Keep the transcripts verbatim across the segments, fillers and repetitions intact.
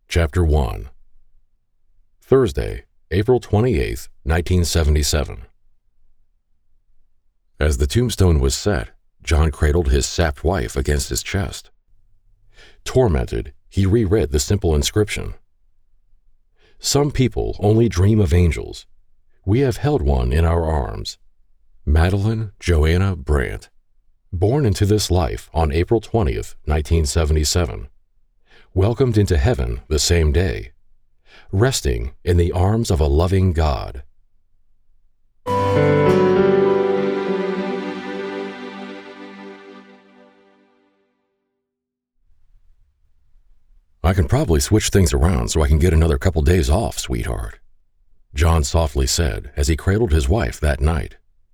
Chapter one. Thursday, April twenty-eighth, nineteen seventy-seven. As the tombstone was set, John cradled his sapped wife against his chest. Tormented, he reread the simple inscription. Some people only dream of angels. We have held one in our arms. Madeline Joanna Brandt, born into this life on April twentieth, nineteen seventy-seven. Welcomed into heaven the same day, resting in the arms of a loving God. I can probably switch things around so I can get another couple days off, sweetheart, John softly said as he cradled his wife that night.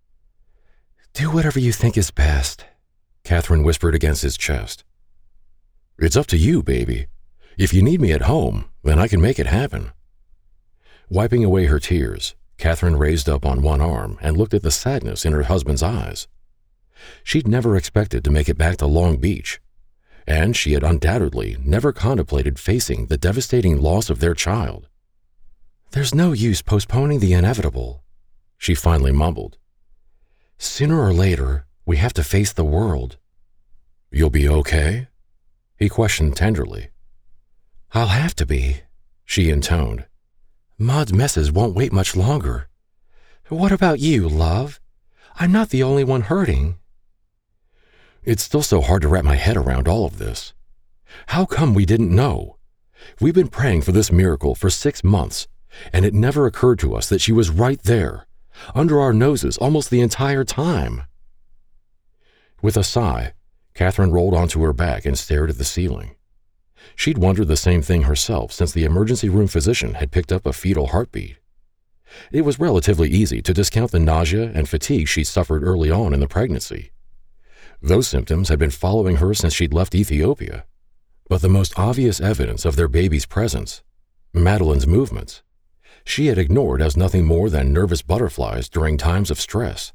Do whatever you think is best, Catherine whispered against his chest. It's up to you, baby. If you need me at home, then I can make it happen. Wiping away her tears, Catherine raised up on one arm and looked at the sadness in her husband's eyes. She'd never expected to make it back to Long Beach, and she had undoubtedly never contemplated facing the devastating loss of their child. There's no use postponing the inevitable, she finally mumbled. Sooner or later, we have to face the world. You'll be okay? He questioned tenderly. I'll have to be, she intoned. Maud's messes won't wait much longer. What about you, love? I'm not the only one hurting. It's still so hard to wrap my head around all of this. How come we didn't know? We've been praying for this miracle for six months, and it never occurred to us that she was right there, under our noses almost the entire time. With a sigh, Catherine rolled onto her back and stared at the ceiling. She'd wondered the same thing herself since the emergency room physician had picked up a fetal heartbeat. It was relatively easy to discount the nausea and fatigue she'd suffered early on in the pregnancy. Those symptoms had been following her since she'd left Ethiopia. But the most obvious evidence of their baby's presence, Madeline's movements, she had ignored as nothing more than nervous butterflies during times of stress.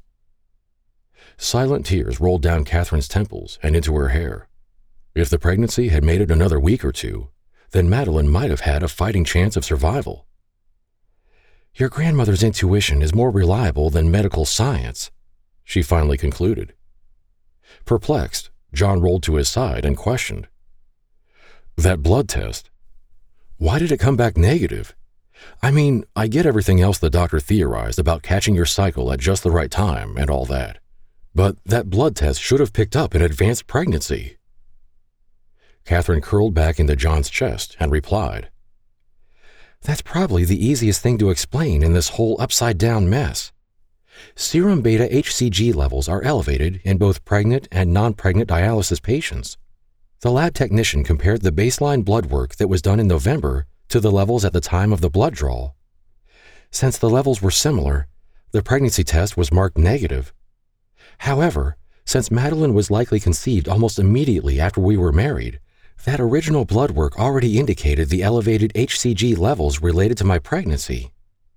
Silent tears rolled down Catherine's temples and into her hair. If the pregnancy had made it another week or two, then Madeline might have had a fighting chance of survival. Your grandmother's intuition is more reliable than medical science, she finally concluded. Perplexed, John rolled to his side and questioned. That blood test, why did it come back negative? I mean, I get everything else the doctor theorized about catching your cycle at just the right time and all that, but that blood test should have picked up an advanced pregnancy. Catherine curled back into John's chest and replied, That's probably the easiest thing to explain in this whole upside-down mess. Serum beta H C G levels are elevated in both pregnant and non-pregnant dialysis patients. The lab technician compared the baseline blood work that was done in November to the levels at the time of the blood draw. Since the levels were similar, the pregnancy test was marked negative. However, since Madeline was likely conceived almost immediately after we were married, that original blood work already indicated the elevated H C G levels related to my pregnancy.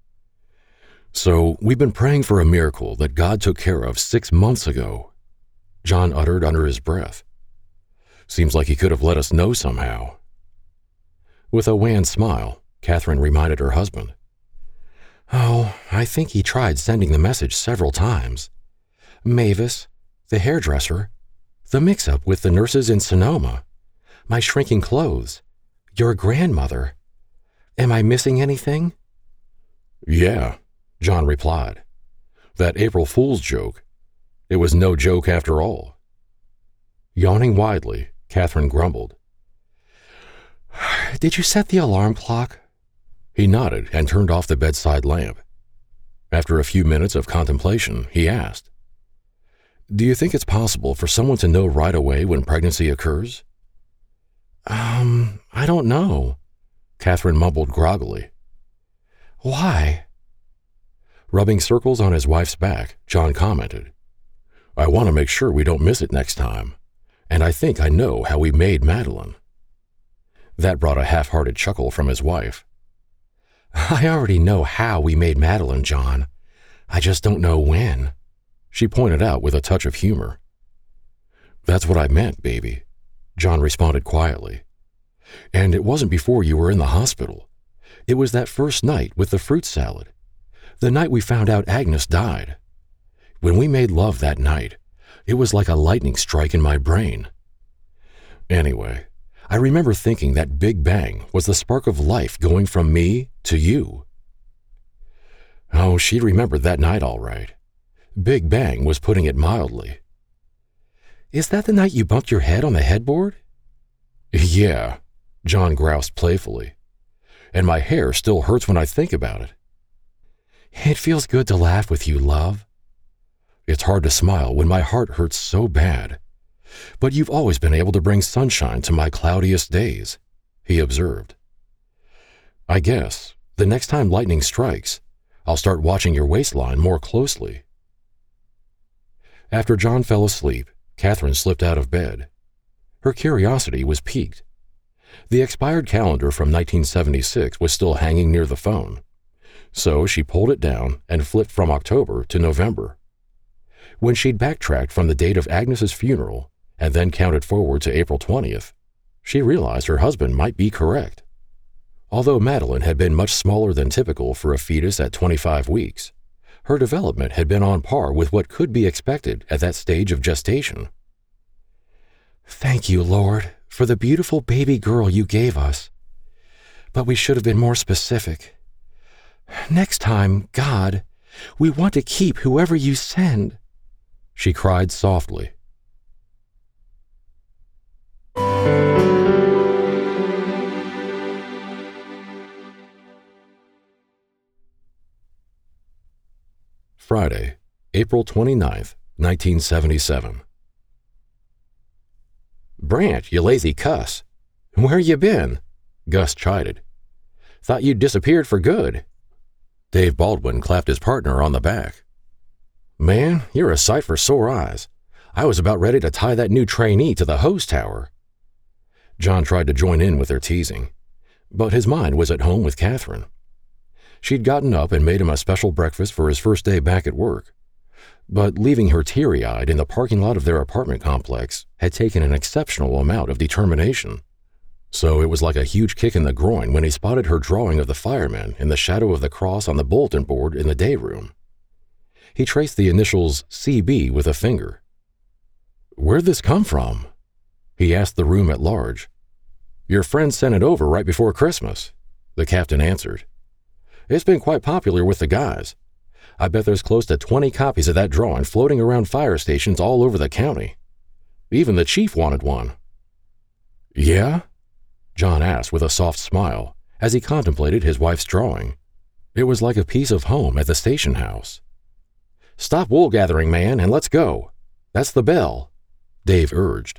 So we've been praying for a miracle that God took care of six months ago, John uttered under his breath. Seems like he could have let us know somehow. With a wan smile, Catherine reminded her husband. Oh, I think he tried sending the message several times. Mavis, the hairdresser, the mix-up with the nurses in Sonoma, my shrinking clothes, your grandmother. Am I missing anything? Yeah, John replied. That April Fool's joke. It was no joke after all. Yawning widely, Catherine grumbled. Did you set the alarm clock? He nodded and turned off the bedside lamp. After a few minutes of contemplation, he asked, Do you think it's possible for someone to know right away when pregnancy occurs? Um, I don't know, Catherine mumbled groggily. Why? Rubbing circles on his wife's back, John commented, I want to make sure we don't miss it next time, and I think I know how we made Madeline. That brought a half-hearted chuckle from his wife. I already know how we made Madeline, John. I just don't know when, she pointed out with a touch of humor. That's what I meant, baby, John responded quietly. And it wasn't before you were in the hospital. It was that first night with the fruit salad. The night we found out Agnes died. When we made love that night, it was like a lightning strike in my brain. Anyway, I remember thinking that Big Bang was the spark of life going from me to you. Oh, she remembered that night all right. Big Bang was putting it mildly. Is that the night you bumped your head on the headboard? Yeah, John groused playfully. And my hair still hurts when I think about it. It feels good to laugh with you, love. It's hard to smile when my heart hurts so bad. But you've always been able to bring sunshine to my cloudiest days, he observed. I guess the next time lightning strikes, I'll start watching your waistline more closely. After John fell asleep, Catherine slipped out of bed. Her curiosity was piqued. The expired calendar from nineteen seventy-six was still hanging near the phone, so she pulled it down and flipped from October to November. When she'd backtracked from the date of Agnes's funeral and then counted forward to April twentieth, she realized her husband might be correct. Although Madeline had been much smaller than typical for a fetus at twenty-five weeks, her development had been on par with what could be expected at that stage of gestation. Thank you, Lord, for the beautiful baby girl you gave us. But we should have been more specific. Next time, God, we want to keep whoever you send, she cried softly. Friday, April twenty-ninth, nineteen seventy-seven. Brant, you lazy cuss. Where you been? Gus chided. Thought you'd disappeared for good. Dave Baldwin clapped his partner on the back. Man, you're a sight for sore eyes. I was about ready to tie that new trainee to the hose tower. John tried to join in with their teasing, but his mind was at home with Catherine. She'd gotten up and made him a special breakfast for his first day back at work, but leaving her teary-eyed in the parking lot of their apartment complex had taken an exceptional amount of determination. So it was like a huge kick in the groin when he spotted her drawing of the firemen in the shadow of the cross on the bulletin board in the day room. He traced the initials C B with a finger. Where'd this come from? He asked the room at large. Your friend sent it over right before Christmas, the captain answered. It's been quite popular with the guys. I bet there's close to twenty copies of that drawing floating around fire stations all over the county. Even the chief wanted one. Yeah? John asked with a soft smile as he contemplated his wife's drawing. It was like a piece of home at the station house. Stop wool gathering, man, and let's go. That's the bell, Dave urged.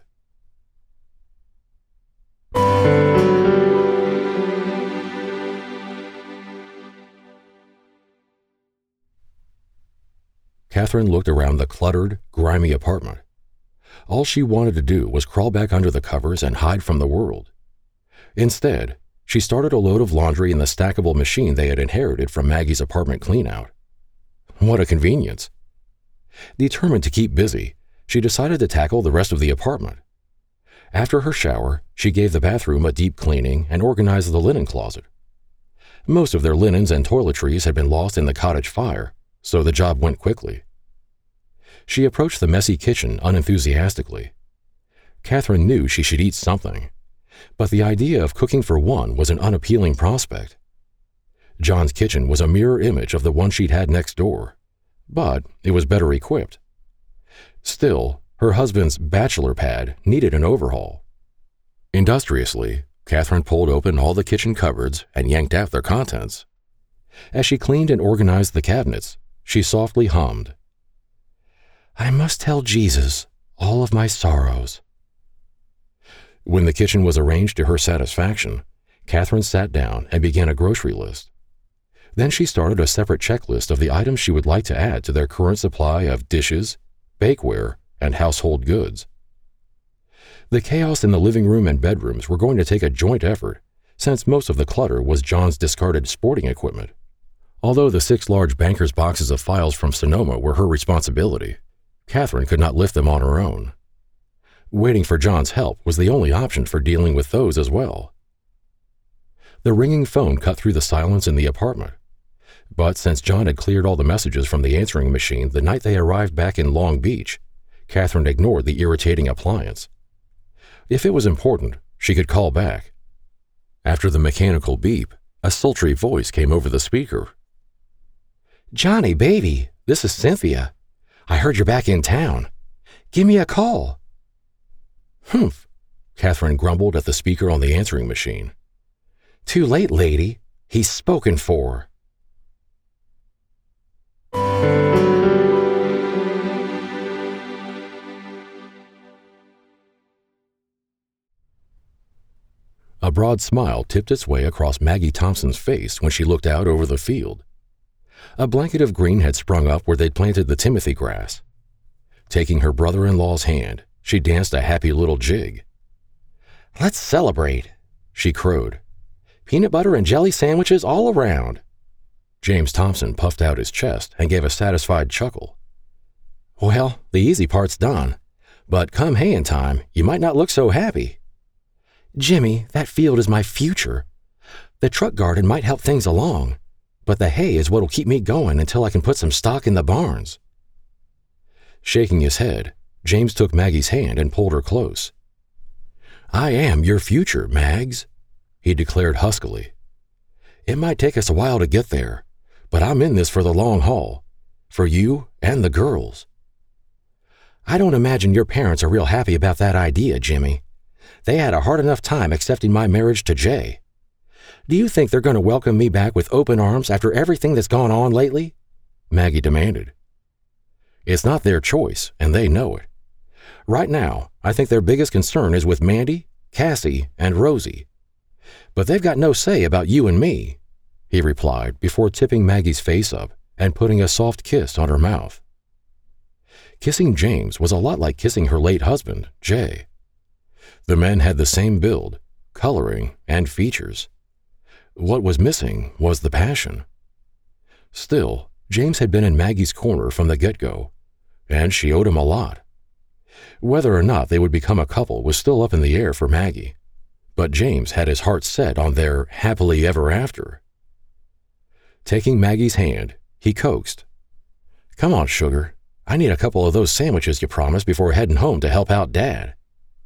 Catherine looked around the cluttered, grimy apartment. All she wanted to do was crawl back under the covers and hide from the world. Instead, she started a load of laundry in the stackable machine they had inherited from Maggie's apartment cleanout. What a convenience. Determined to keep busy, she decided to tackle the rest of the apartment. After her shower, she gave the bathroom a deep cleaning and organized the linen closet. Most of their linens and toiletries had been lost in the cottage fire, so the job went quickly. She approached the messy kitchen unenthusiastically. Catherine knew she should eat something, but the idea of cooking for one was an unappealing prospect. John's kitchen was a mirror image of the one she'd had next door, but it was better equipped. Still, her husband's bachelor pad needed an overhaul. Industriously, Catherine pulled open all the kitchen cupboards and yanked out their contents. As she cleaned and organized the cabinets, she softly hummed, I must tell Jesus all of my sorrows. When the kitchen was arranged to her satisfaction, Catherine sat down and began a grocery list. Then she started a separate checklist of the items she would like to add to their current supply of dishes, bakeware, and household goods. The chaos in the living room and bedrooms were going to take a joint effort, since most of the clutter was John's discarded sporting equipment. Although the six large banker's boxes of files from Sonoma were her responsibility, Catherine could not lift them on her own. Waiting for John's help was the only option for dealing with those as well. The ringing phone cut through the silence in the apartment. But since John had cleared all the messages from the answering machine the night they arrived back in Long Beach, Catherine ignored the irritating appliance. If it was important, she could call back. After the mechanical beep, a sultry voice came over the speaker. "Johnny, baby, this is Cynthia. I heard you're back in town. Give me a call." "Humph," Catherine grumbled at the speaker on the answering machine. "Too late, lady. He's spoken for." A broad smile tipped its way across Maggie Thompson's face when she looked out over the field. A blanket of green had sprung up where they'd planted the timothy grass. Taking her brother-in-law's hand, she danced a happy little jig. "Let's celebrate," she crowed. "Peanut butter and jelly sandwiches all around." James Thompson puffed out his chest and gave a satisfied chuckle. "Well, the easy part's done, but come haying time, you might not look so happy." "Jimmy, that field is my future. The truck garden might help things along, but the hay is what'll keep me going until I can put some stock in the barns." Shaking his head, James took Maggie's hand and pulled her close. "I am your future, Mags," he declared huskily. "It might take us a while to get there, but I'm in this for the long haul, for you and the girls." "I don't imagine your parents are real happy about that idea, Jimmy. They had a hard enough time accepting my marriage to Jay. Do you think they're going to welcome me back with open arms after everything that's gone on lately?" Maggie demanded. "It's not their choice, and they know it. Right now, I think their biggest concern is with Mandy, Cassie, and Rosie. But they've got no say about you and me," he replied before tipping Maggie's face up and putting a soft kiss on her mouth. Kissing James was a lot like kissing her late husband, Jay. The men had the same build, coloring, and features. What was missing was the passion. Still, James had been in Maggie's corner from the get-go, and she owed him a lot. Whether or not they would become a couple was still up in the air for Maggie, but James had his heart set on their happily ever after. Taking Maggie's hand, he coaxed. "Come on, sugar. I need a couple of those sandwiches you promised before heading home to help out Dad."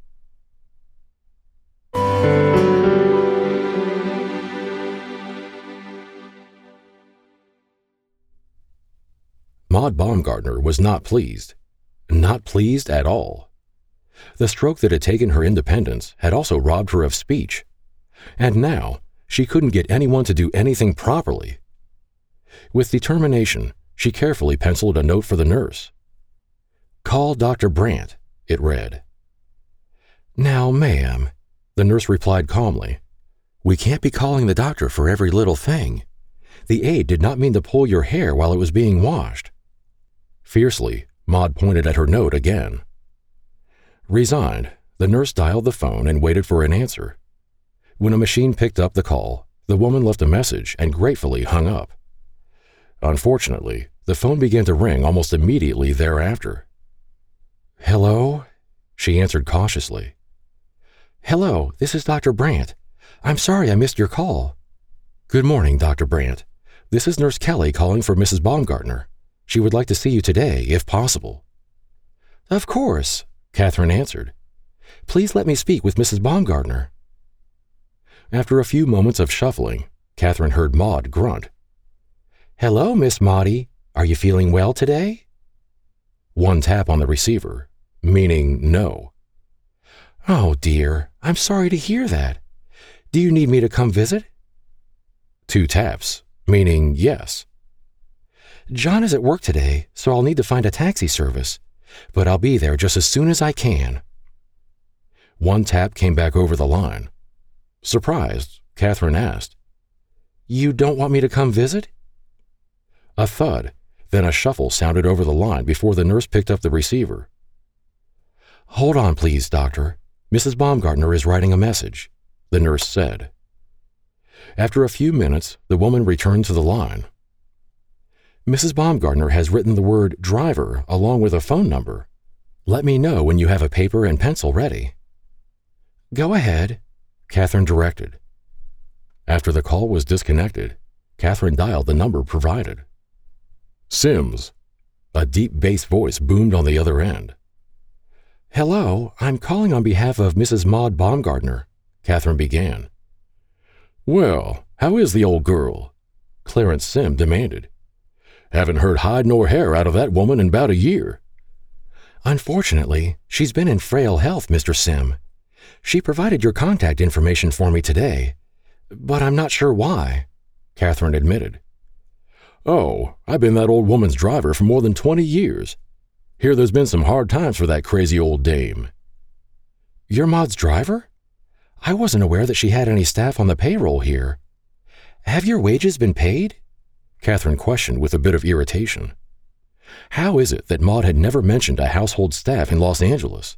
Maud Baumgartner was not pleased. Not pleased at all. The stroke that had taken her independence had also robbed her of speech, and now she couldn't get anyone to do anything properly. With determination, she carefully penciled a note for the nurse. "Call Doctor Brandt," it read. "Now, ma'am," the nurse replied calmly, "we can't be calling the doctor for every little thing. The aide did not mean to pull your hair while it was being washed." Fiercely, Maud pointed at her note again. Resigned, the nurse dialed the phone and waited for an answer. When a machine picked up the call, the woman left a message and gratefully hung up. Unfortunately, the phone began to ring almost immediately thereafter. "Hello?" she answered cautiously. "Hello, this is Doctor Brandt. I'm sorry I missed your call." "Good morning, Doctor Brandt. This is Nurse Kelly calling for Missus Baumgartner. She would like to see you today, if possible." "Of course," Catherine answered. "Please let me speak with Missus Baumgartner." After a few moments of shuffling, Catherine heard Maud grunt. "Hello, Miss Maudie. Are you feeling well today?" One tap on the receiver, meaning no. "Oh, dear, I'm sorry to hear that. Do you need me to come visit?" Two taps, meaning yes. "John is at work today, so I'll need to find a taxi service, but I'll be there just as soon as I can." One tap came back over the line. Surprised, Catherine asked, "You don't want me to come visit?" A thud, then a shuffle sounded over the line before the nurse picked up the receiver. "Hold on, please, doctor. Missus Baumgartner is writing a message," the nurse said. After a few minutes, the woman returned to the line. "Missus Baumgartner has written the word driver along with a phone number. Let me know when you have a paper and pencil ready." "Go ahead," Catherine directed. After the call was disconnected, Catherine dialed the number provided. Sims. A deep bass voice boomed on the other end. Hello, I'm calling on behalf of Missus Maud Baumgartner, Catherine began. Well, how is the old girl? Clarence Sim demanded. Haven't heard hide nor hair out of that woman in about a year. Unfortunately, she's been in frail health, Mister Sim. She provided your contact information for me today, but I'm not sure why, Catherine admitted. Oh, I've been that old woman's driver for more than twenty years. Hear there's been some hard times for that crazy old dame. You're Maud's driver? I wasn't aware that she had any staff on the payroll here. Have your wages been paid? Catherine questioned with a bit of irritation. How is it that Maud had never mentioned a household staff in Los Angeles?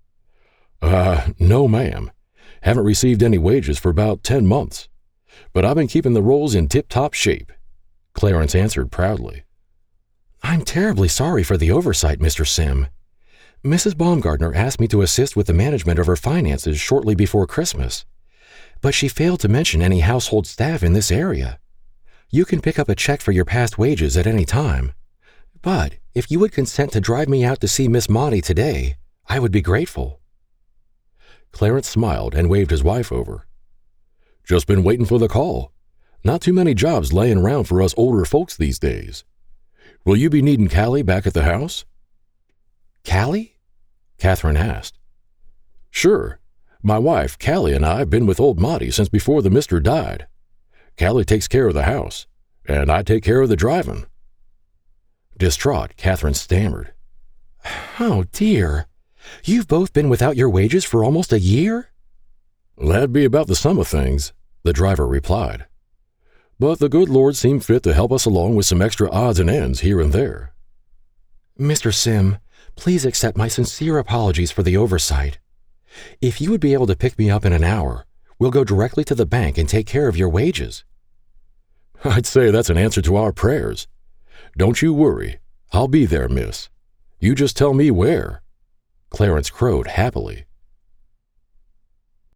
Uh, no, ma'am. Haven't received any wages for about ten months. But I've been keeping the rolls in tip-top shape, Clarence answered proudly. I'm terribly sorry for the oversight, Mister Sim. Missus Baumgartner asked me to assist with the management of her finances shortly before Christmas, but she failed to mention any household staff in this area. You can pick up a check for your past wages at any time, but if you would consent to drive me out to see Miss Maudie today, I would be grateful. Clarence smiled and waved his wife over. Just been waiting for the call. Not too many jobs laying around for us older folks these days. Will you be needing Callie back at the house? Callie? Catherine asked. Sure. My wife, Callie, and I have been with old Maudie since before the mister died. Callie takes care of the house, and I take care of the driving. Distraught, Catherine stammered. Oh, dear. You've both been without your wages for almost a year? That'd be about the sum of things, the driver replied. But the good Lord seemed fit to help us along with some extra odds and ends here and there. Mister Sim, please accept my sincere apologies for the oversight. If you would be able to pick me up in an hour, we'll go directly to the bank and take care of your wages. I'd say that's an answer to our prayers. Don't you worry. I'll be there, miss. You just tell me where. Clarence crowed happily.